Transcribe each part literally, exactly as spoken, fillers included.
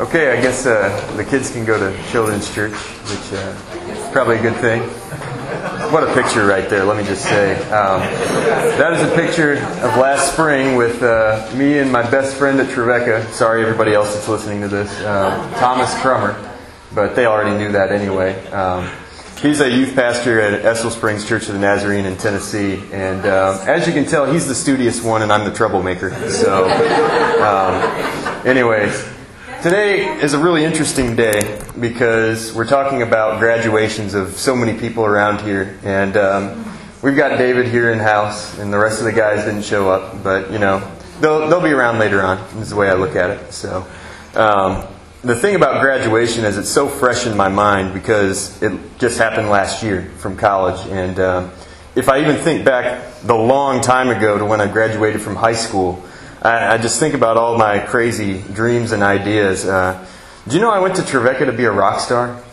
Okay, I guess uh, the kids can go to children's church, which uh, is probably a good thing. What a picture right there, let me just say. Um, that is a picture of last spring with uh, me and my best friend at Trevecca. Sorry, everybody else that's listening to this. Um, Thomas Crummer, but they already knew that anyway. Um, he's a youth pastor at Estill Springs Church of the Nazarene in Tennessee. And um, as you can tell, he's the studious one and I'm the troublemaker. So, um, anyways. Today is a really interesting day because we're talking about graduations of so many people around here. And um, we've got David here in house, and the rest of the guys didn't show up. But, you know, they'll, they'll be around later on, is the way I look at it. So um, the thing about graduation is it's so fresh in my mind because it just happened last year from college. And um, if I even think back the long time ago to when I graduated from high school, I just think about all my crazy dreams and ideas. Uh, do you know I went to Trevecca to be a rock star?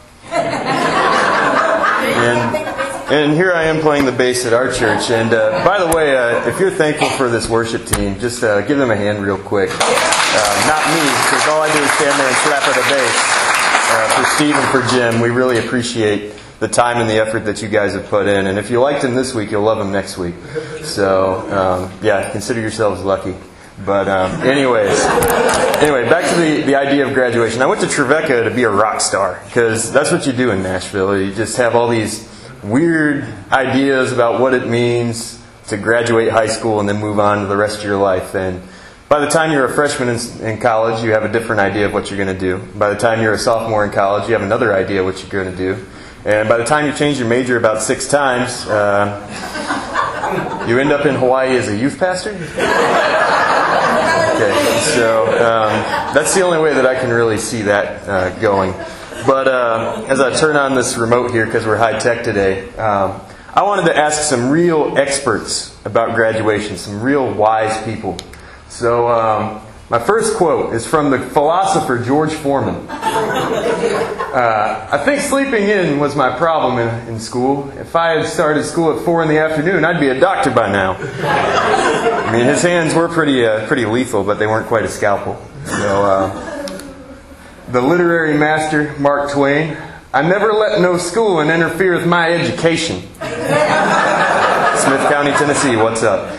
And, and here I am playing the bass at our church. And uh, by the way, uh, if you're thankful for this worship team, just uh, give them a hand real quick. Uh, not me, because all I do is stand there and slap at the bass. Uh, for Steve and for Jim, we really appreciate the time and the effort that you guys have put in. And if you liked them this week, you'll love them next week. So, um, yeah, consider yourselves lucky. But um, anyways, anyway, back to the, the idea of graduation. I went to Trevecca to be a rock star because that's what you do in Nashville. You just have all these weird ideas about what it means to graduate high school and then move on to the rest of your life. And by the time you're a freshman in, in college, you have a different idea of what you're going to do. By the time you're a sophomore in college, you have another idea of what you're going to do. And by the time you change your major about six times, uh, you end up in Hawaii as a youth pastor. Okay, so um, that's the only way that I can really see that uh, going. But uh, as I turn on this remote here, because we're high tech today, um, I wanted to ask some real experts about graduation, some real wise people. So um, my first quote is from the philosopher George Foreman. Uh, I think sleeping in was my problem in, in school. If I had started school at four in the afternoon, I'd be a doctor by now. I mean, his hands were pretty uh, pretty lethal, but they weren't quite a scalpel. So, uh, the literary master, Mark Twain, I never let no schooling interfere with my education. Smith County, Tennessee, what's up?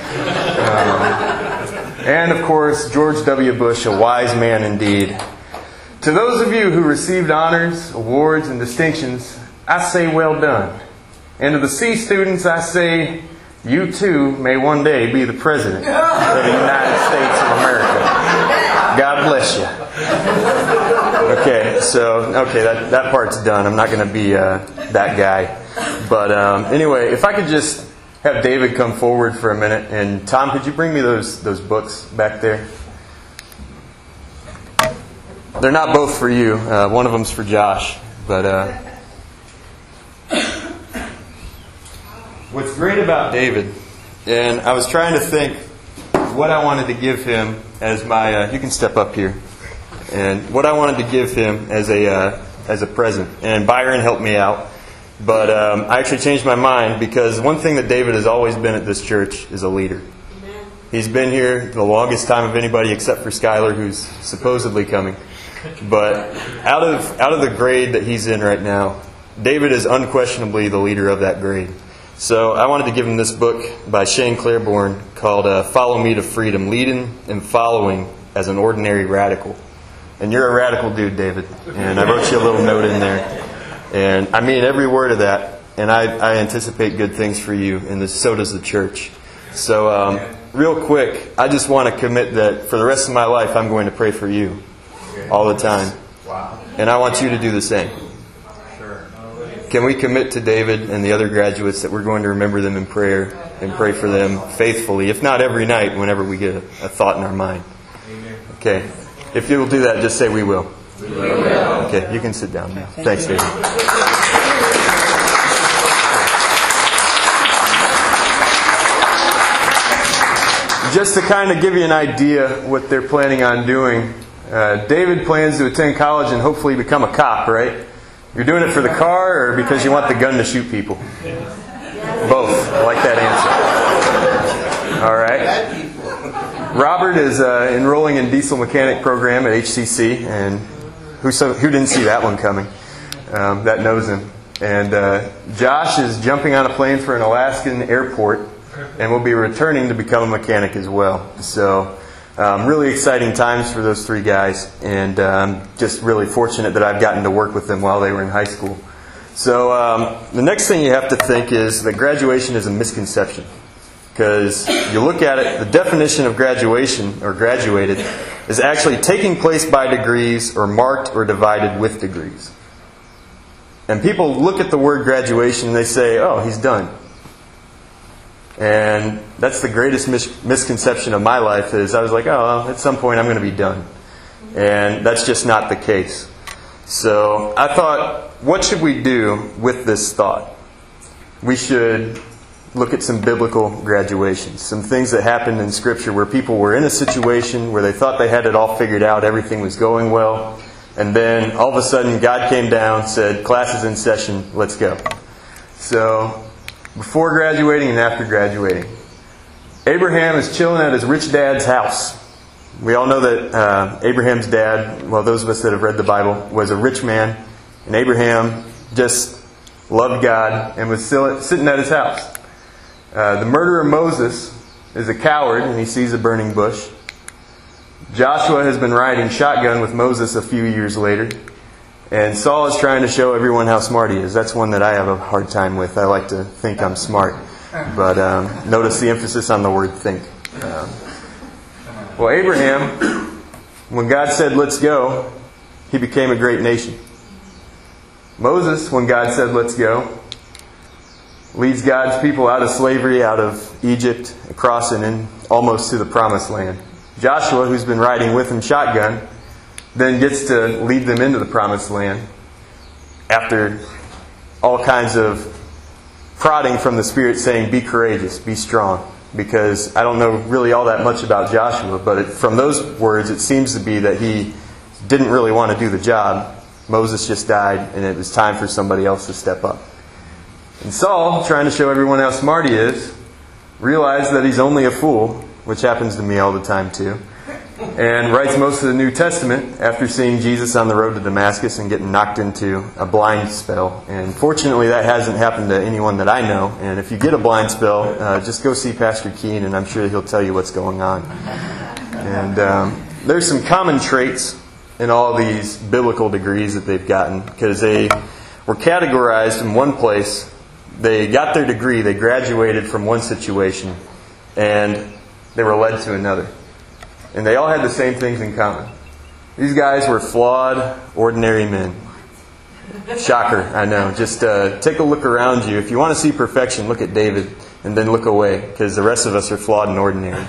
Um, and, of course, George W. Bush, a wise man indeed. To those of you who received honors, awards, and distinctions, I say well done. And to the C students, I say, you too may one day be the President of the United States of America. God bless you. Okay, so, okay, that, that part's done. I'm not going to be uh, that guy. But um, anyway, if I could just have David come forward for a minute. And Tom, could you bring me those those books back there? They're not both for you. Uh, one of them's for Josh. But uh, what's great about David, and I was trying to think what I wanted to give him as my. Uh, you can step up here, and what I wanted to give him as a uh, as a present. And Byron helped me out, but um, I actually changed my mind because one thing that David has always been at this church is a leader. He's been here the longest time of anybody except for Skylar, who's supposedly coming. But out of out of the grade that he's in right now, David is unquestionably the leader of that grade. So I wanted to give him this book by Shane Claiborne called uh, Follow Me to Freedom, Leading and Following as an Ordinary Radical. And you're a radical dude, David. And I wrote you a little note in there. And I mean every word of that. And I, I anticipate good things for you, and this, so does the church. So um, real quick, I just want to commit that for the rest of my life, I'm going to pray for you. All the time. Wow. And I want you to do the same. Sure. Can we commit to David and the other graduates that we're going to remember them in prayer and pray for them faithfully, if not every night, whenever we get a, a thought in our mind? Okay. If you will do that, just say we will. We will. Okay, you can sit down now. Thanks, David. Just to kind of give you an idea what they're planning on doing, Uh, David plans to attend college and hopefully become a cop, right? You're doing it for the car or because you want the gun to shoot people? Both. I like that answer. All right. Robert is uh, enrolling in diesel mechanic program at H C C, and who, so, who didn't see that one coming? Um, that knows him. And uh, Josh is jumping on a plane for an Alaskan airport and will be returning to become a mechanic as well. So um, really exciting times for those three guys, and um, just really fortunate that I've gotten to work with them while they were in high school. So um, the next thing you have to think is that graduation is a misconception. Because you look at it, the definition of graduation, or graduated, is actually taking place by degrees or marked or divided with degrees. And people look at the word graduation and they say, oh, he's done. And that's the greatest mis- misconception of my life is I was like, oh, well, at some point I'm going to be done. And that's just not the case. So I thought, what should we do with this thought? We should look at some biblical graduations, some things that happened in Scripture where people were in a situation where they thought they had it all figured out, everything was going well, and then all of a sudden God came down, said, class is in session, let's go. So, before graduating and after graduating, Abraham is chilling at his rich dad's house. We all know that uh, Abraham's dad, well, those of us that have read the Bible, was a rich man, and Abraham just loved God and was still sitting at his house. Uh, the murderer Moses is a coward and he sees a burning bush. Joshua has been riding shotgun with Moses a few years later. And Saul is trying to show everyone how smart he is. That's one that I have a hard time with. I like to think I'm smart. But um, notice the emphasis on the word think. Um, well, Abraham, when God said, let's go, he became a great nation. Moses, when God said, let's go, leads God's people out of slavery, out of Egypt, across and in almost to the promised land. Joshua, who's been riding with him shotgun, then gets to lead them into the promised land after all kinds of prodding from the Spirit saying, be courageous, be strong. Because I don't know really all that much about Joshua, but it, from those words it seems to be that he didn't really want to do the job. Moses just died and it was time for somebody else to step up. And Saul, trying to show everyone how smart he is, realized that he's only a fool, which happens to me all the time too, and writes most of the New Testament after seeing Jesus on the road to Damascus and getting knocked into a blind spell. And fortunately that hasn't happened to anyone that I know. And if you get a blind spell, uh, just go see Pastor Keen and I'm sure he'll tell you what's going on. And um, there's some common traits in all these biblical degrees that they've gotten because they were categorized in one place. They got their degree, they graduated from one situation, and they were led to another. And they all had the same things in common. These guys were flawed, ordinary men. Shocker, I know. Just uh, take a look around you. If you want to see perfection, look at David, and then look away, because the rest of us are flawed and ordinary.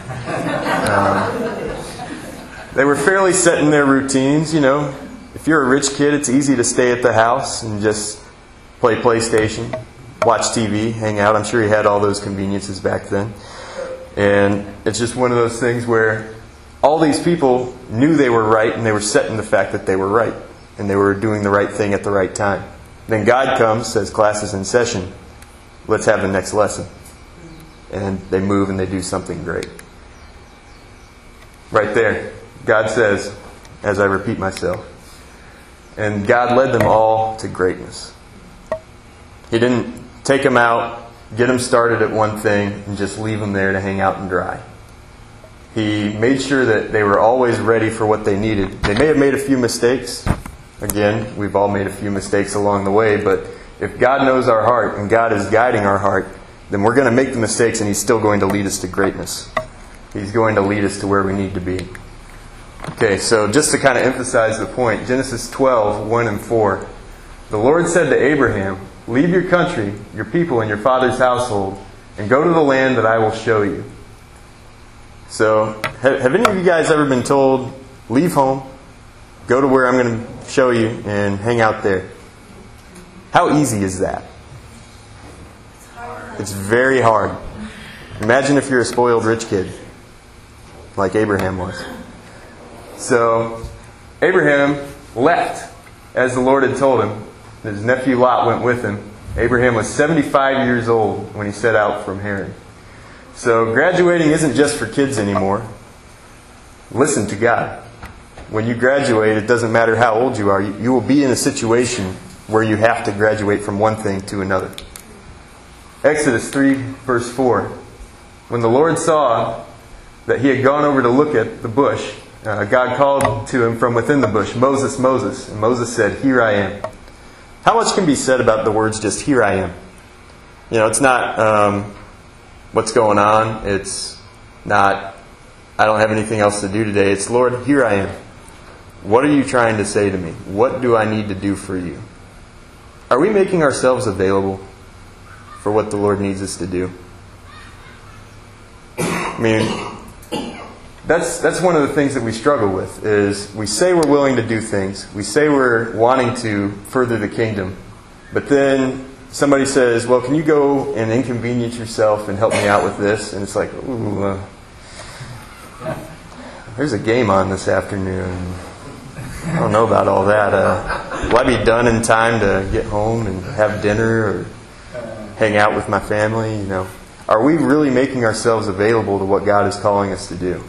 Um, they were fairly set in their routines, you know. If you're a rich kid, it's easy to stay at the house and just play PlayStation, watch T V, hang out. I'm sure he had all those conveniences back then. And it's just one of those things where all these people knew they were right and they were set in the fact that they were right. And they were doing the right thing at the right time. Then God comes, says class is in session. Let's have the next lesson. And they move and they do something great. Right there, God says, as I repeat myself, and God led them all to greatness. He didn't take them out, get them started at one thing, and just leave them there to hang out and dry. He made sure that they were always ready for what they needed. They may have made a few mistakes. Again, we've all made a few mistakes along the way, but if God knows our heart and God is guiding our heart, then we're going to make the mistakes and He's still going to lead us to greatness. He's going to lead us to where we need to be. Okay, so just to kind of emphasize the point, Genesis twelve, one and four. The Lord said to Abraham, leave your country, your people, and your father's household, and go to the land that I will show you. So, have, have any of you guys ever been told, leave home, go to where I'm going to show you, and hang out there? How easy is that? It's very hard. Imagine if you're a spoiled rich kid, like Abraham was. So, Abraham left, as the Lord had told him. His nephew Lot went with him. Abraham was seventy-five years old when he set out from Haran. So graduating isn't just for kids anymore. Listen to God. when you graduate, it doesn't matter how old you are, you, you will be in a situation where you have to graduate from one thing to another. Exodus three, verse four. When the Lord saw that he had gone over to look at the bush, uh, God called to him from within the bush, Moses, Moses. And Moses said, "Here I am." How much can be said about the words just, "Here I am"? You know, it's not um, what's going on. It's not, I don't have anything else to do today. It's, "Lord, here I am. What are you trying to say to me? What do I need to do for you?" Are we making ourselves available for what the Lord needs us to do? I mean, that's that's one of the things that we struggle with, is we say we're willing to do things. We say we're wanting to further the kingdom. But then somebody says, "Well, can you go and inconvenience yourself and help me out with this?" And it's like, ooh, uh, there's a game on this afternoon. I don't know about all that. Uh, will I be done in time to get home and have dinner or hang out with my family? You know, are we really making ourselves available to what God is calling us to do?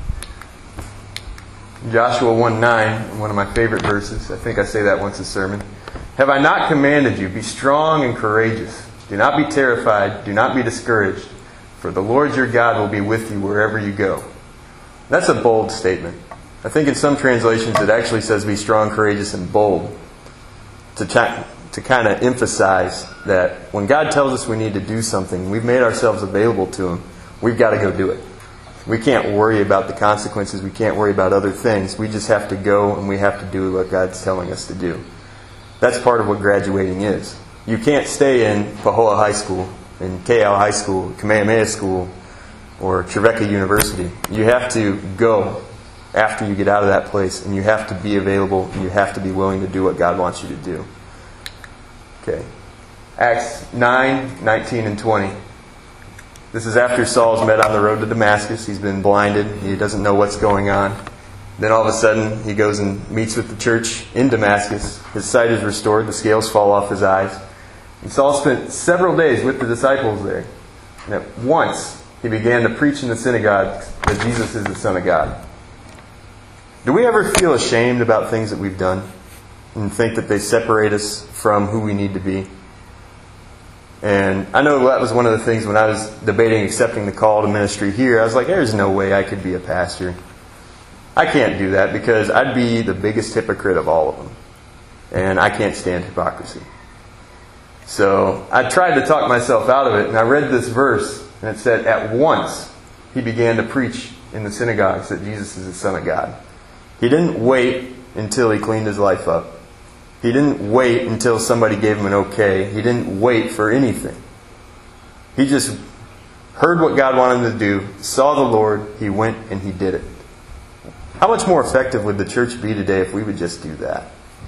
Joshua one nine, one of my favorite verses. I think I say that once a sermon. "Have I not commanded you? Be strong and courageous. Do not be terrified. Do not be discouraged. For the Lord your God will be with you wherever you go." That's a bold statement. I think in some translations it actually says be strong, courageous, and bold. To, ch- to kind of emphasize that when God tells us we need to do something, we've made ourselves available to Him. We've got to go do it. We can't worry about the consequences. We can't worry about other things. We just have to go and we have to do what God's telling us to do. That's part of what graduating is. You can't stay in Pahoa High School, in K L High School, Kamehameha School, or Trevecca University. You have to go after you get out of that place, and you have to be available, and you have to be willing to do what God wants you to do. Okay. Acts nine, nineteen, and twenty. This is after Saul's met on the road to Damascus. He's been blinded. He doesn't know what's going on. Then all of a sudden, he goes and meets with the church in Damascus. His sight is restored. The scales fall off his eyes. And Saul spent several days with the disciples there. And at once, he began to preach in the synagogue that Jesus is the Son of God. Do we ever feel ashamed about things that we've done and think that they separate us from who we need to be? And I know that was one of the things when I was debating accepting the call to ministry here. I was like, there's no way I could be a pastor. I can't do that because I'd be the biggest hypocrite of all of them. And I can't stand hypocrisy. So I tried to talk myself out of it, and I read this verse, and it said, "At once he began to preach in the synagogues that Jesus is the Son of God." He didn't wait until he cleaned his life up. He didn't wait until somebody gave him an okay. He didn't wait for anything. He just heard what God wanted him to do, saw the Lord, he went and he did it. How much more effective would the church be today if we would just do that?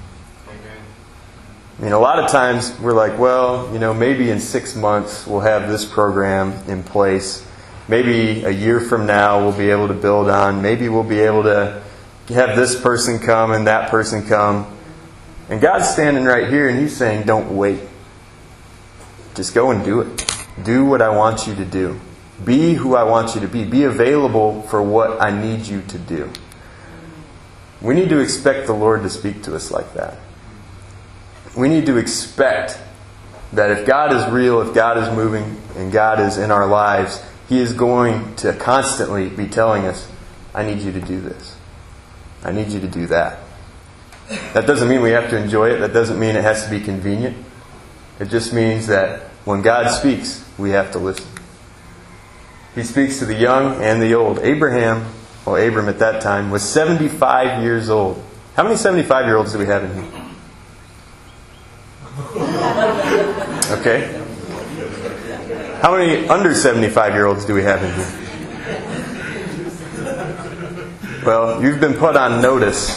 I mean, a lot of times we're like, well, you know, maybe in six months we'll have this program in place. Maybe a year from now we'll be able to build on. Maybe we'll be able to have this person come and that person come. And God's standing right here and He's saying, don't wait. Just go and do it. Do what I want you to do. Be who I want you to be. Be available for what I need you to do. We need to expect the Lord to speak to us like that. We need to expect that if God is real, if God is moving, and God is in our lives, He is going to constantly be telling us, I need you to do this. I need you to do that. That doesn't mean we have to enjoy it. That doesn't mean it has to be convenient. It just means that when God speaks, we have to listen. He speaks to the young and the old. Abraham, well, Abram at that time, was seventy-five years old. How many seventy-five-year-olds do we have in here? Okay. How many under seventy-five-year-olds do we have in here? Well, you've been put on notice.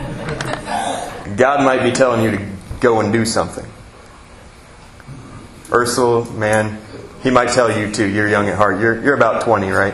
God might be telling you to go and do something. Ursula, man, He might tell you too. You're young at heart. You're you're about twenty, right?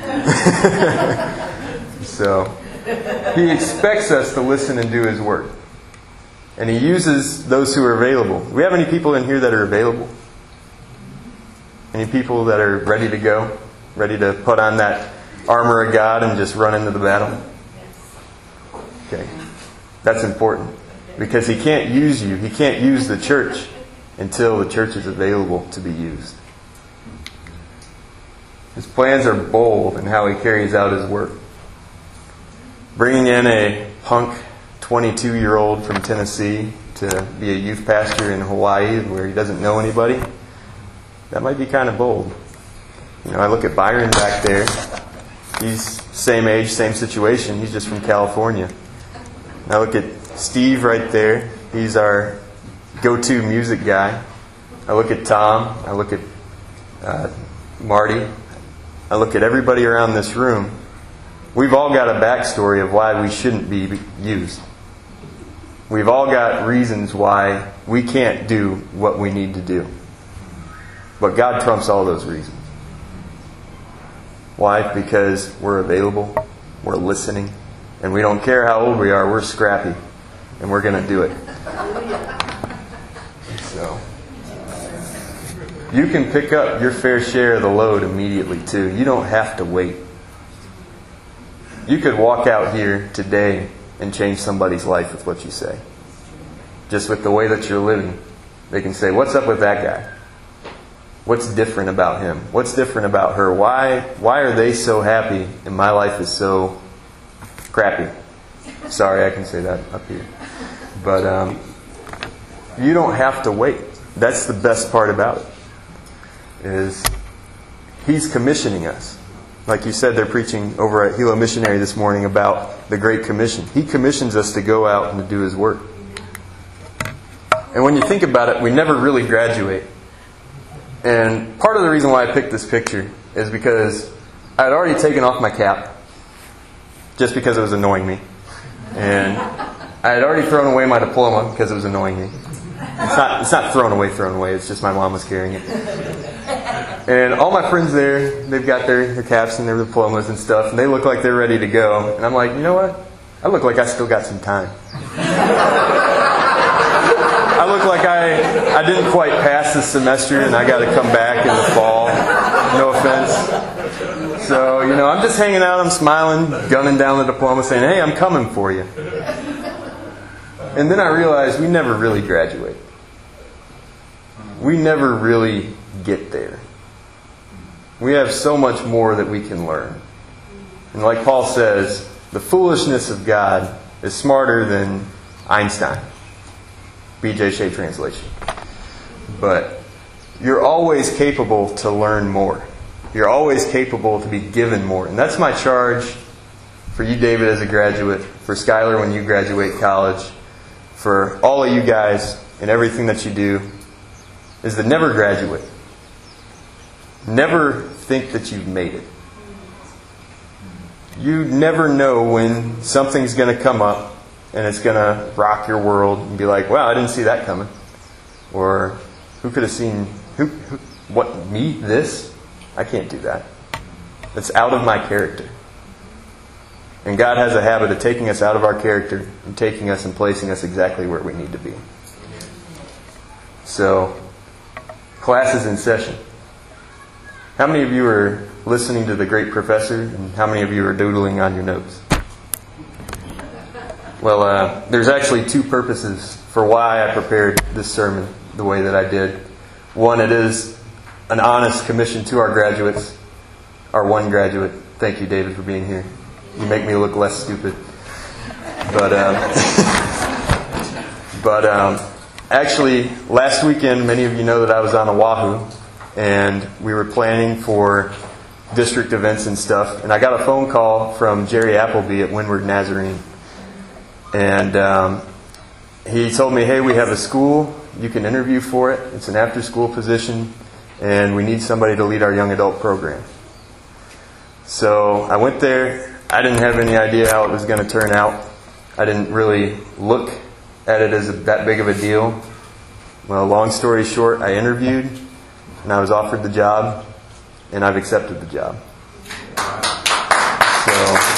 So, He expects us to listen and do His work. And He uses those who are available. Do we have any people in here that are available? Any people that are ready to go? Ready to put on that armor of God and just run into the battle? Okay? That's important. Because he can't use you. He can't use the church until the church is available to be used. His plans are bold in how he carries out his work. Bringing in a punk twenty-two-year-old from Tennessee to be a youth pastor in Hawaii where he doesn't know anybody, that might be kind of bold. You know, I look at Byron back there. He's same age, same situation. He's just from California. And I look at Steve right there. He's our go-to music guy. I look at Tom. I look at uh, Marty. I look at everybody around this room. We've all got a backstory of why we shouldn't be used. We've all got reasons why we can't do what we need to do. But God trumps all those reasons. Why? Because we're available, we're listening, and we don't care how old we are, we're scrappy, and we're going to do it. So, you can pick up your fair share of the load immediately too. You don't have to wait. You could walk out here today and change somebody's life with what you say. Just with the way that you're living. They can say, what's up with that guy? What's different about him? What's different about her? Why why are they so happy and my life is so crappy? Sorry, I can say that up here. But um, you don't have to wait. That's the best part about it. Is He's commissioning us. Like you said, they're preaching over at Hilo Missionary this morning about the Great Commission. He commissions us to go out and to do His work. And when you think about it, we never really graduate. And part of the reason why I picked this picture is because I had already taken off my cap just because it was annoying me. And I had already thrown away my diploma because it was annoying me. It's not, it's not thrown away, thrown away. It's just my mom was carrying it. And all my friends there, they've got their, their caps and their diplomas and stuff, and they look like they're ready to go. And I'm like, you know what? I look like I still got some time. I look like I, I didn't quite pass this semester and I got to come back in the fall. No offense. So, you know, I'm just hanging out, I'm smiling, gunning down the diploma, saying, hey, I'm coming for you. And then I realized we never really graduate. We never really get there. We have so much more that we can learn. And like Paul says, the foolishness of God is smarter than Einstein. B J Shea translation. But you're always capable to learn more. You're always capable to be given more. And that's my charge for you, David, as a graduate, for Skylar when you graduate college, for all of you guys and everything that you do, is to never graduate. Never think that you've made it. You never know when something's going to come up and it's going to rock your world and be like, wow, I didn't see that coming. Or, who could have seen, who, who, what, me, this? I can't do that. It's out of my character. And God has a habit of taking us out of our character and taking us and placing us exactly where we need to be. So, class is in session. How many of you are listening to the great professor, and how many of you are doodling on your notes? Well, uh, there's actually two purposes for why I prepared this sermon the way that I did. One, it is an honest commission to our graduates. Our one graduate. Thank you, David, for being here. You make me look less stupid. But, um, but um, actually, last weekend, many of you know that I was on Oahu, and we were planning for district events and stuff. And I got a phone call from Jerry Appleby at Windward Nazarene. And um, he told me, hey, we have a school. You can interview for it. It's an after-school position. And we need somebody to lead our young adult program. So I went there. I didn't have any idea how it was going to turn out. I didn't really look at it as a, that big of a deal. Well, long story short, I interviewed. And I was offered the job. And I've accepted the job. So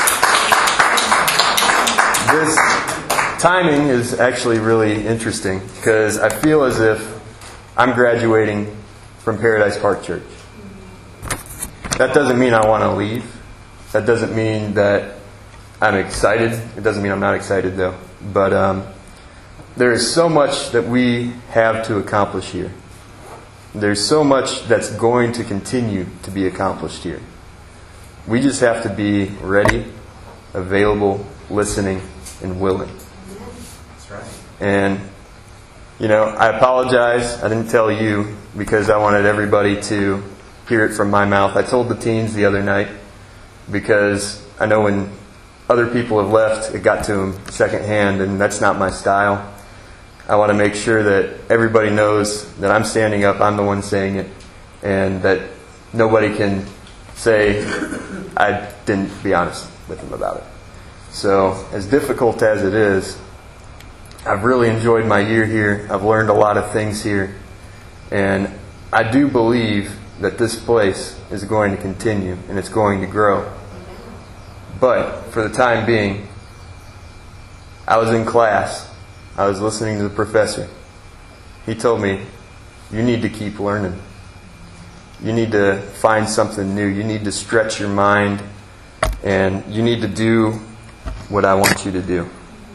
this timing is actually really interesting because I feel as if I'm graduating from Paradise Park Church. That doesn't mean I want to leave. That doesn't mean that I'm excited. It doesn't mean I'm not excited, though. But um, there is so much that we have to accomplish here. There's so much that's going to continue to be accomplished here. We just have to be ready, available, listening, and willing. That's right. And, you know, I apologize. I didn't tell you because I wanted everybody to hear it from my mouth. I told the teens the other night because I know when other people have left, it got to them secondhand, and that's not my style. I want to make sure that everybody knows that I'm standing up, I'm the one saying it, and that nobody can say I didn't be honest with them about it. So, as difficult as it is, I've really enjoyed my year here. I've learned a lot of things here, and I do believe that this place is going to continue and it's going to grow. But for the time being, I was in class. I was listening to the professor. He told me, you need to keep learning. You need to find something new. You need to stretch your mind, and you need to do what I want you to do.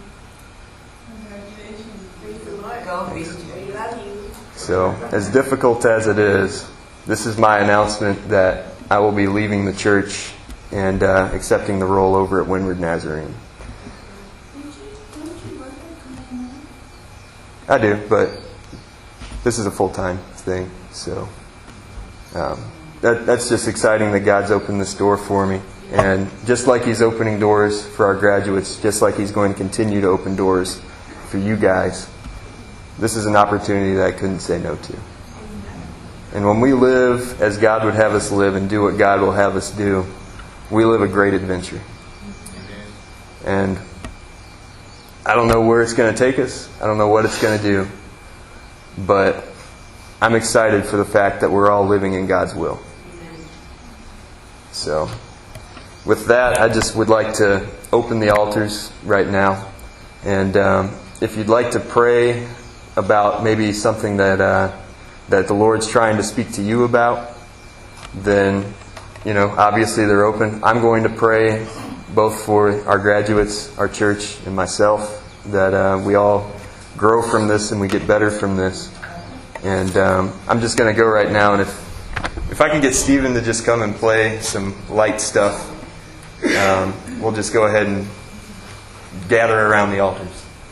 So, as difficult as it is, this is my announcement that I will be leaving the church and uh, accepting the role over at Windward Nazarene. I do, but this is a full-time thing, so um, that, that's just exciting that God's opened this door for me. And just like He's opening doors for our graduates, just like He's going to continue to open doors for you guys, this is an opportunity that I couldn't say no to. And when we live as God would have us live and do what God will have us do, we live a great adventure. And I don't know where it's going to take us. I don't know what it's going to do. But I'm excited for the fact that we're all living in God's will. So, with that, I just would like to open the altars right now. And um, if you'd like to pray about maybe something that uh, that the Lord's trying to speak to you about, then, you know, obviously they're open. I'm going to pray both for our graduates, our church, and myself, that uh, we all grow from this and we get better from this. And um, I'm just going to go right now, and if if I can get Stephen to just come and play some light stuff, um, we'll just go ahead and gather around the altars.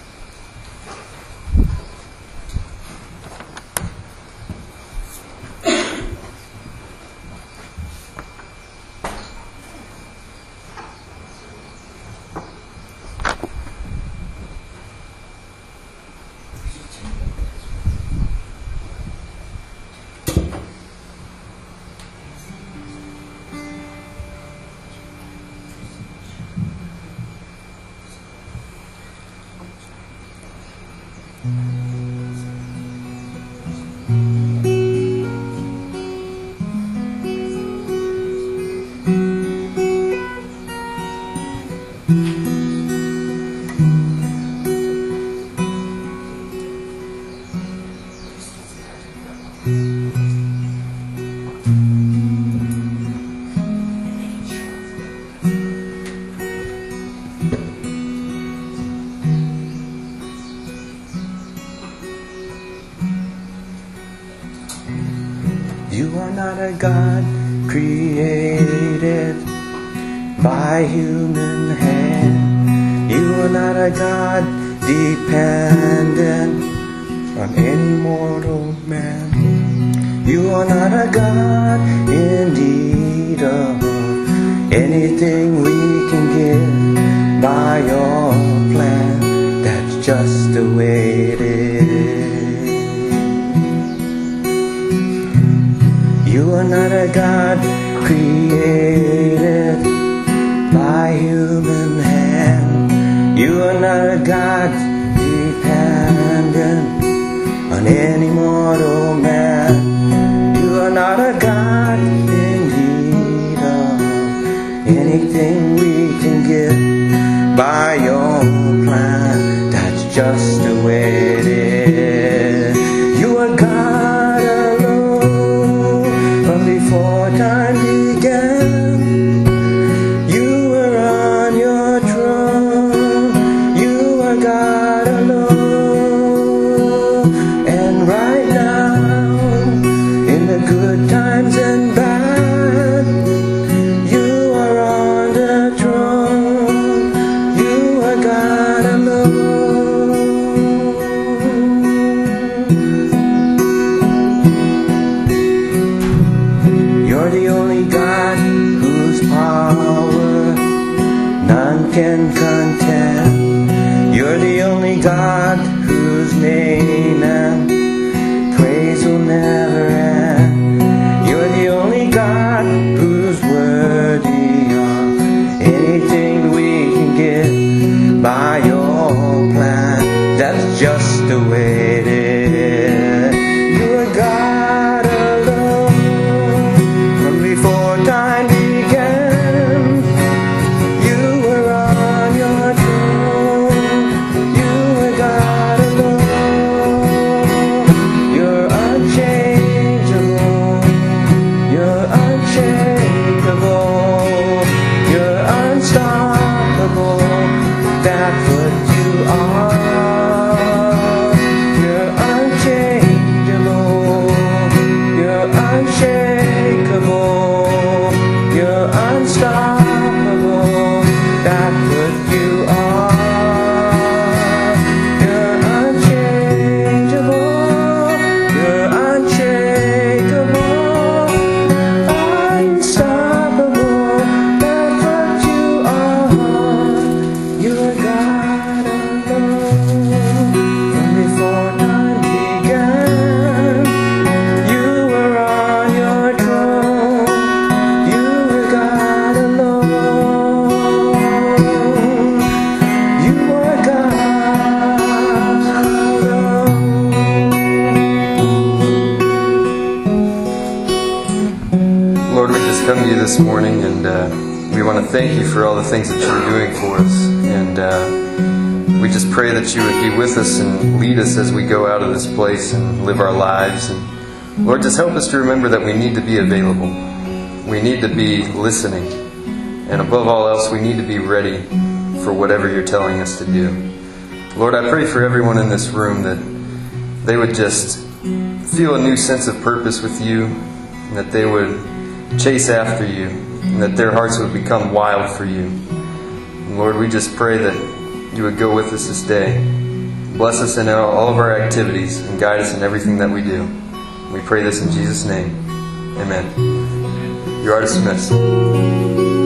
You are not a God created by human hand. You are not a God dependent on any mortal man. You are not a God in need of anything we can give by your plan. That's just the way it is. You are not a God created by human hand. You are not a God dependent on any mortal man. You are not a God in need of anything we can give by your plan. That's just the way it is. You are God alone from before time began. You were on your throne. the only God whose name and praise will never end. You're the only God who's worthy of anything we can get by your plan. That's just the way it is. You're God alone from before time began. You were on your throne. You were God alone. You're unchangeable. You're unshakable. You're unstoppable. That's what you are. You're unchangeable. You're unshakable. You're unstoppable. That's what you are. You're unchangeable. You're unshakable. Unstoppable. That's what you are. You're God alone. From before time began, you were on your throne. You were God alone. You were God alone. Lord, we just come to you this morning, and uh, we want to thank you for all the things that you're doing for us. And uh, we just pray that you would be with us and lead us as we go out of this place and live our lives. And Lord, just help us to remember that we need to be available. We need to be listening. And above all else, we need to be ready for whatever you're telling us to do. Lord, I pray for everyone in this room that they would just feel a new sense of purpose with you, and that they would chase after you, and that their hearts would become wild for you. And Lord, we just pray that you would go with us this day. Bless us in all of our activities and guide us in everything that we do. We pray this in Jesus' name. Amen. You are dismissed.